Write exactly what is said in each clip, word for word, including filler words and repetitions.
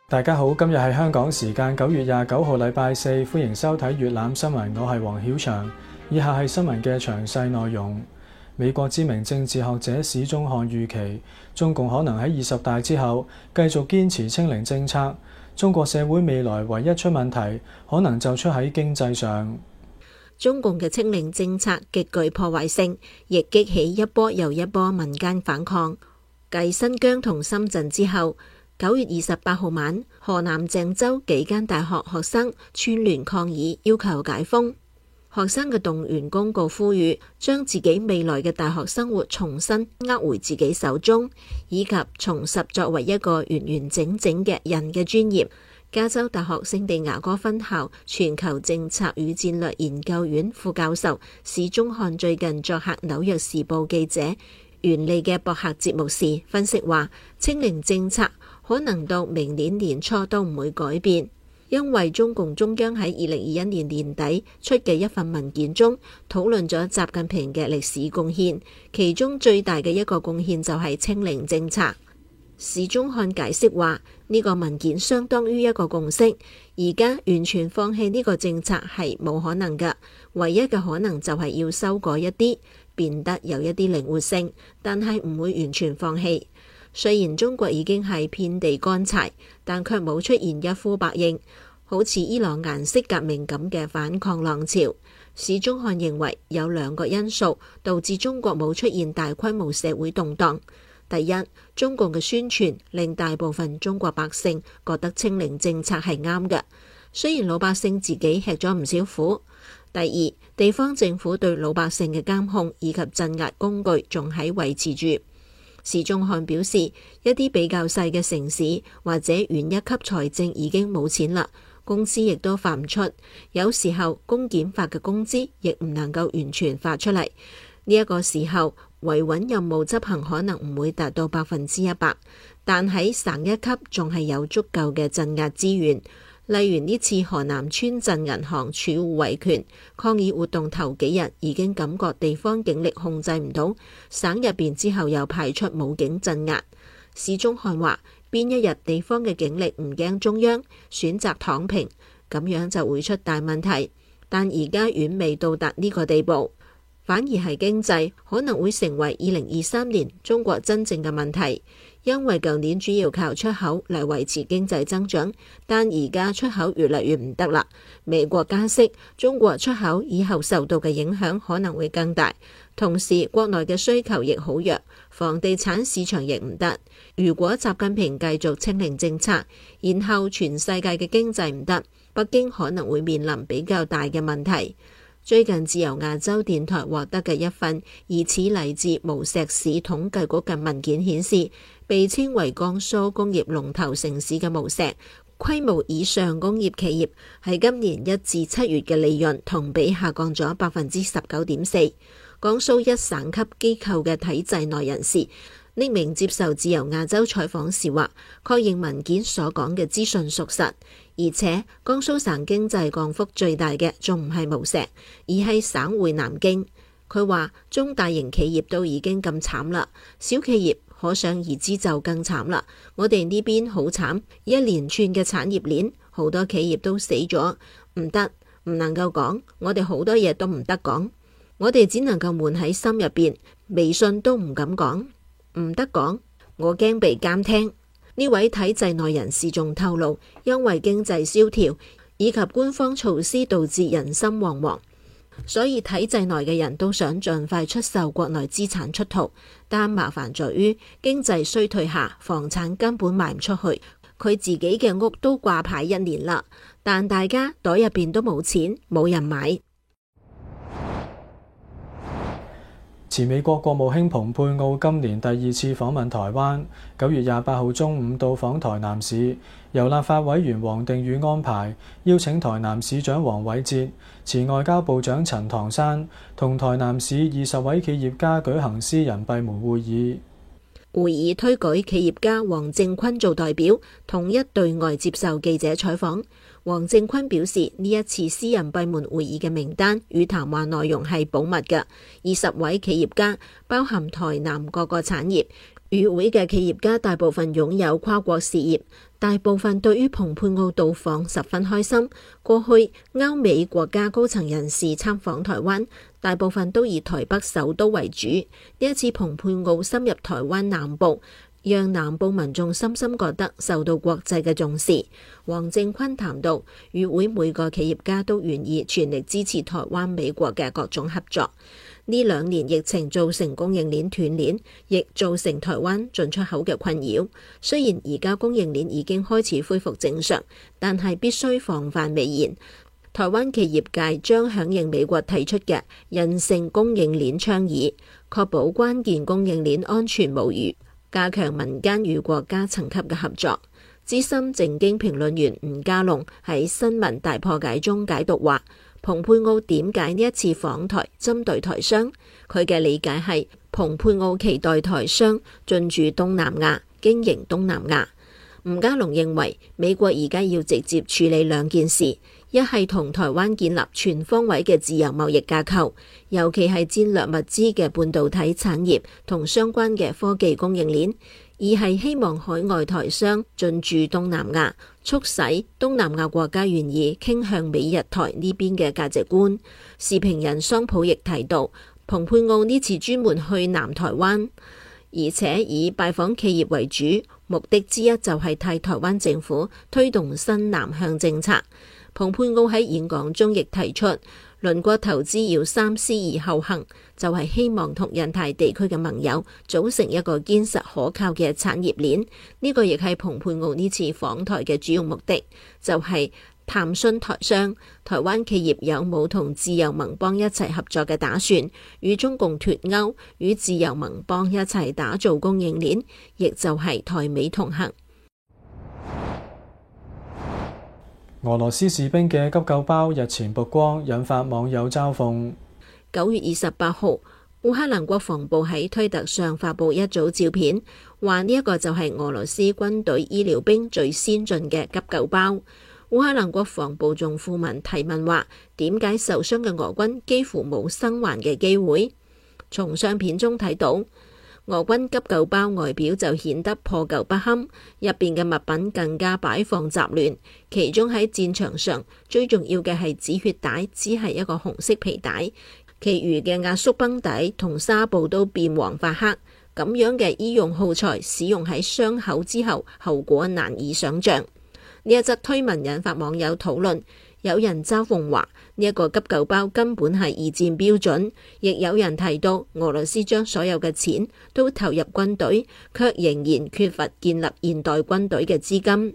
大家好，今日係香港時間九月廿九號禮拜四，歡迎收睇粵覽新聞，我係黃曉翔。以下係新聞嘅詳細內容。美國知名政治學者史宗漢預期，中共可能喺二十大之後繼續堅持清零政策。中國社會未來唯一出問題，可能就出喺經濟上。 中共嘅清零政策極具破壞性，亦激起一波又一波民間反抗。繼新疆同深圳之後，九月二十八號晚，河南鄭州幾間大學學生串聯抗議，要求解封。學生嘅動員公告呼籲，將自己未來嘅大學生活重新握回自己手中，以及重拾作為一個完完整整嘅人嘅尊嚴。加州大學聖地牙哥分校全球政策與戰略研究院副教授史宗漢最近作客紐約時報記者袁利嘅博客節目時分析話，清零政策可能到明年年初都唔會改變，因為中共中央喺二零二一年年底出嘅一份文件中討論咗習近平嘅歷史貢獻，其中最大嘅一個貢獻就係清零政策。史宗漢解釋話，呢個文件相當於一個共識，而家完全放棄呢個政策係冇可能㗎，唯一嘅可能就係要修改一啲，變得有一啲靈活性，但係唔會完全放棄。雖然中國已經係遍地乾柴，但卻冇出現一呼百應，好似伊朗顏色革命咁嘅反抗浪潮。史宗漢認為有兩個因素導致中國冇出現大規模社會動盪。第一，中共嘅宣傳令大部分中國百姓覺得清零政策係啱嘅，雖然老百姓自己吃咗唔少苦。第二，地方政府對老百姓嘅監控以及鎮壓工具仲喺維持住。史宗漢表示，一啲比較細嘅城市或者縣一級財政已經冇錢啦，工資亦都發唔出，有時候公檢法嘅工資亦唔能夠完全發出嚟。呢一個時候維穩任務執行可能唔會達到百分之一百，但喺省一級仲係有足夠嘅鎮壓資源。例如呢次河南村鎮銀行儲戶維權抗議活動頭幾日已經感覺地方警力控制唔到，省入邊之後又派出武警鎮壓。史宗漢話，邊一日地方嘅警力唔驚中央，選擇躺平，咁樣就會出大問題。但而家遠未到達呢個地步，反而係經濟可能會成為二零二三年中國真正嘅問題。因為舊年主要靠出口嚟維持經濟增長，但而家出口越嚟越唔得啦。美國加息，中國出口以後受到嘅影響可能會更大。同時，國內嘅需求亦好弱，房地產市場亦唔得。如果習近平繼續清零政策，然後全世界嘅經濟唔得，北京可能會面臨比較大嘅問題。最近自由亞洲電台獲得嘅一份疑似嚟自無錫市統計局嘅文件顯示，被稱為江蘇工業龍頭城市嘅無錫，規模以上工業企業喺今年一至七月嘅利潤同比下降咗百分之十九點四。江蘇一省級機構嘅體制內人士匿名接受自由亞洲採訪時話，確認文件所講嘅資訊屬實，而且江蘇省經濟降幅最大嘅仲唔係無錫，而係省會南京。佢話中大型企業都已經咁慘啦，小企業可想而知就更慘啦。我哋呢邊好慘，一連串嘅產業鏈，好多企業都死咗，唔得，唔能夠講，我哋好多嘢都唔得講，我哋只能夠悶喺心入邊，微信都唔敢講。唔得講，我驚被監聽。呢位體制內人士仲透露，因為經濟蕭條以及官方措施導致人心惶惶，所以體制內嘅人都想盡快出售國內資產出逃。但麻煩在於經濟衰退下，房產根本賣唔出去。佢自己嘅屋都掛牌一年啦，但大家袋入邊都冇錢，冇人買。 前美國國務卿蓬佩奧今年第二次訪問台灣，九月廿八號中午到訪台南市，由立法委員黃定宇安排，邀請台南市長黃偉哲、前外交部長陳唐山同台南市二十位企業家舉行私人閉門會議。 會議推舉企業家黃正坤做代表，統一對外接受記者採訪。黃正坤表示，呢一次私人閉門會議嘅名單與談話內容係保密嘅。二十位企業家包含台南各個產業， 與會嘅企業家大部分擁有跨國事業，大部分對於蓬佩奧到訪十分開心。過去歐美國家高層人士參訪台灣，大部分都以台北首都為主。呢一次蓬佩奧深入台灣南部，讓南部民眾深深覺得受到國際嘅重視。黃正坤談到，與會每個企業家都願意全力支持台灣美國嘅各種合作。呢兩年疫情造成供應鏈斷鏈，亦造成台灣進出口嘅困擾。雖然而家供應鏈已經開始恢復正常，但係必須防範未然。台灣企業界將響應美國提出嘅韌性供應鏈倡議，確保關鍵供應鏈安全無虞，加強民間與國家層級嘅合作。資深政經評論員吳家龍喺新聞大破解中解讀話，蓬佩奧點解呢一次訪台針對台商？佢嘅理解係，蓬佩奧期待台商進駐東南亞，經營東南亞。吳家龍認為，美國而家要直接處理兩件事，一係同台灣建立全方位嘅自由貿易架構，尤其係戰略物資嘅半導體產業同相關嘅科技供應鏈；二係希望海外台商進駐東南亞，促使東南亞國家願意傾向美日台呢邊嘅價值觀。時評人桑普亦提到，蓬佩奧呢次專門去南台灣，而且以拜訪企業為主，目的之一就係替台灣政府推動新南向政策。蓬佩奧喺演講中亦提出，鄰國投資要三思而後行，就係希望同印太地區嘅盟友組成一個堅實可靠嘅產業鏈。呢個亦係蓬佩奧呢次訪台嘅主要目的，就係探詢台商，台灣企業有冇同自由盟邦一齊合作嘅打算，與中共脫鈎，與自由盟邦一齊打造供應鏈，亦就係台美同行。 俄羅斯士兵嘅急救包日前曝光，引發網友嘲諷。 九月二十八號，烏克蘭國防部喺推特上發布一組照片，話呢一個就係俄羅斯軍隊醫療兵最先進嘅急救包。烏克蘭國防部仲附文提問話，點解受傷嘅俄軍幾乎冇生還嘅機會？從相片中睇到，俄軍急救包外表就顯得破舊不堪，入邊嘅物品更加擺放雜亂。其中喺戰場上最重要嘅係止血帶，只係一個紅色皮帶，其餘嘅壓縮繃帶同紗布都變黃發黑。咁樣嘅醫用耗材使用喺傷口之後，後果難以想象。呢一則推文引發網友討論，有人嘲諷話呢一個急救包根本係二戰標準，亦有人提到俄羅斯將所有嘅錢都投入軍隊，卻仍然缺乏建立現代軍隊嘅資金。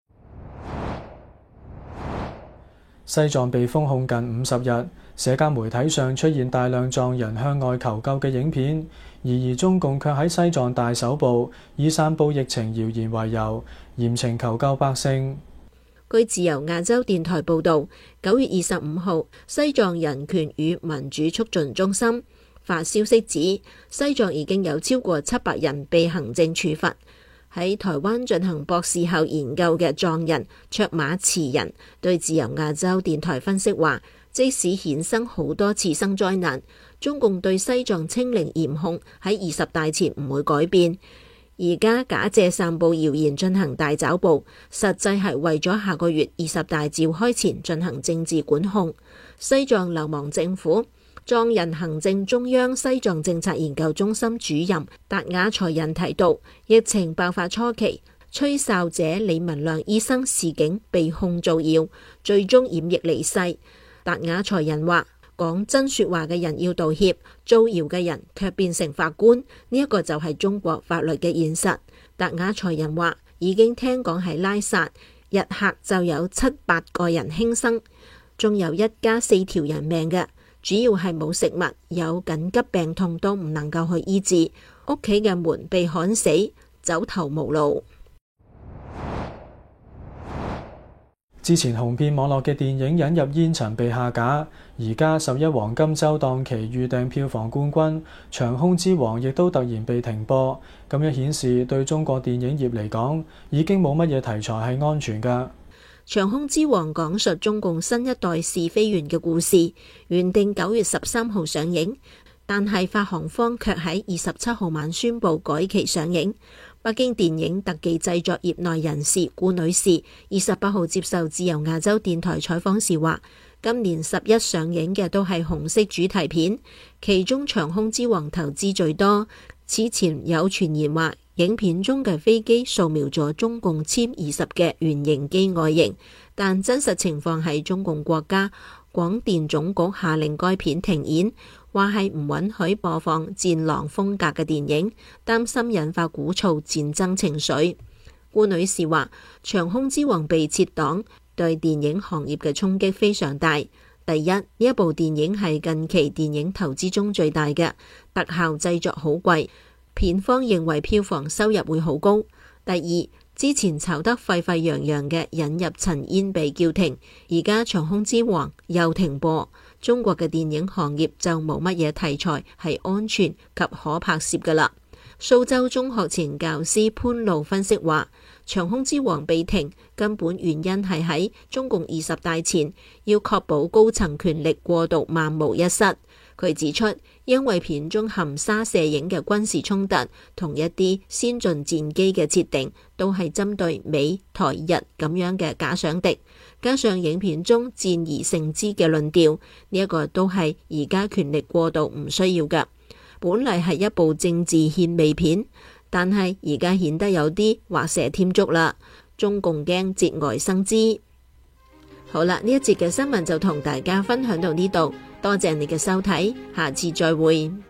西藏被封控近五十日，社交媒體上出現大量藏人向外求救嘅影片，然而中共卻喺西藏大搜捕，以散佈疫情謠言為由，嚴懲求救百姓。 據自由亞洲電台報導，九月二十五號，西藏人權與民主促進中心發消息指，西藏已經有超過七百人被行政處罰。喺台灣進行博士後研究嘅藏人卓馬慈人對自由亞洲電台分析話，即使衍生好多次生災難，中共對西藏清零嚴控喺二十大前唔會改變。而家假借散佈謠言進行大抓捕，實際係為咗下個月二十大召開前進行政治管控。西藏流亡政府藏人行政中央西藏政策研究中心主任達雅才仁提到，疫情爆發初期，吹哨者李文亮醫生示警被控造謠，最終染疫離世。達雅才仁話，講真說話嘅人要道歉，造謠嘅人卻變成法官，呢一個就係中國法律嘅現實。達雅才仁話，已經聽講喺拉薩日喀就有七八個人輕生，仲有一家四條人命嘅，主要係冇食物，有緊急病痛都唔能夠去醫治，屋企嘅門被焊死，走投無路。 之前紅遍網絡嘅電影引入煙塵被下架，而家十一黃金週檔期預訂票房冠軍《長空之王》亦都突然被停播，咁樣顯示對中國電影業嚟講，已經冇乜嘢題材係安全㗎。《 長空之王》講述中共新一代試飛員嘅故事，原定九月十三號上映， 但係發行方卻喺二十七號晚宣布改期上映。北京電影特技製作業內人士顧女士二十八號接受自由亞洲電台採訪時話，今年十一上映嘅都係紅色主題片，其中《長空之王》投資最多。此前有傳言話，影片中嘅飛機掃描咗中共殲二十嘅原型機外形，但真實情況係中共國家廣電總局下令該片停演，話係唔允許播放戰狼風格嘅電影，擔心引發鼓噪戰爭情緒。顧女士話，《長空之王》被撤檔，對電影行業嘅衝擊非常大。第一，呢一部電影係近期電影投資中最大嘅，特效製作好貴，片方認為票房收入會好高。第二，之前炒得沸沸揚揚嘅引入陳煙被叫停，而家《長空之王》又停播，中國嘅電影行業就冇乜嘢題材係安全及可拍攝㗎喇。蘇州中學前教師潘路分析話，《長空之王》被停根本原因係喺中共二十大前要確保高層權力過渡萬無一失。佢指出，因為片中含沙射影嘅軍事衝突同一啲先進戰機嘅設定都係針對美台日咁樣嘅假想敵，加上影片中戰而勝之嘅論調，呢一個都係而家權力過渡唔需要㗎。本嚟係一部政治獻媚片，但係而家顯得有啲畫蛇添足啦。中共驚節外生枝。好啦，呢一節嘅新聞就同大家分享到呢度，多謝你嘅收睇，下次再會。